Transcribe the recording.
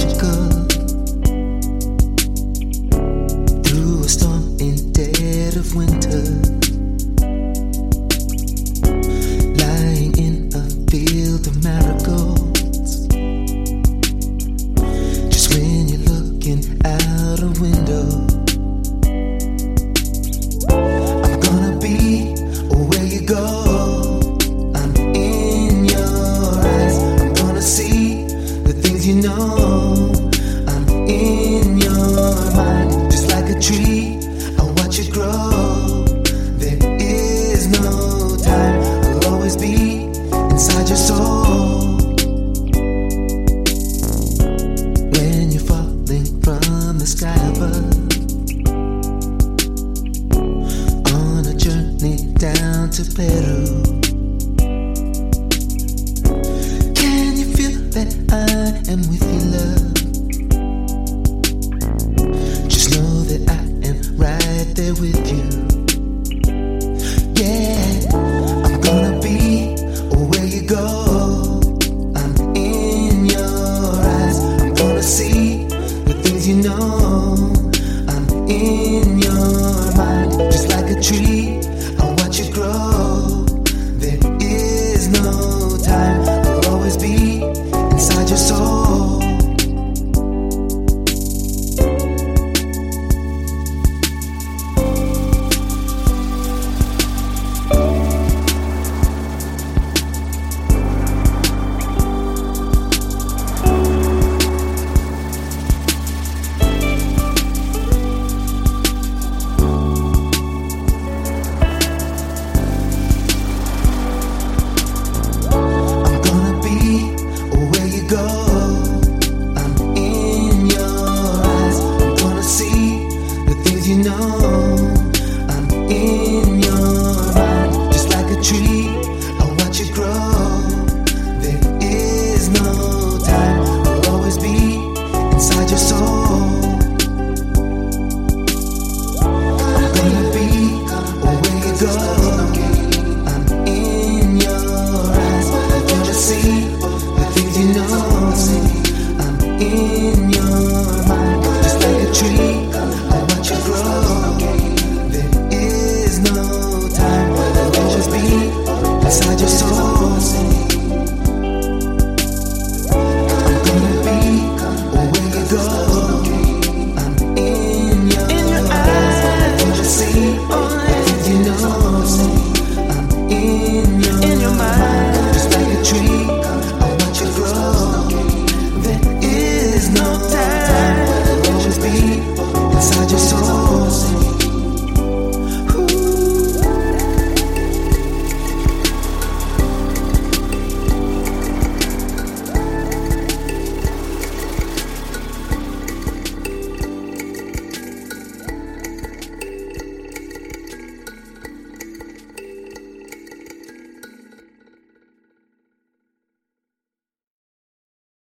magical. Through a storm in dead of winter, lying in a field of marigolds. Just when you're looking out a window, I'm gonna be where you go. I'm in your eyes. I'm gonna see the things you know. I'm in your mind. Just like a tree, I watch it grow. There is no time. I'll always be inside your soul. When you're falling from the sky above, on a journey down to Peru, can you feel that I am with you, love? Just know that I am right there with you. Yeah, I'm gonna be where you go. I'm in your eyes. I'm gonna see the things you know. I'm in your mind. Just like a tree, I watch it grow. There is no time. I'll always be inside your soul. You know, I'm in your mind. Just like a tree, I watch it grow. There is no time. I'll always be inside your soul. I'm gonna be where you go. I'm in your eyes. I'm gonna see the things you know. I'm in your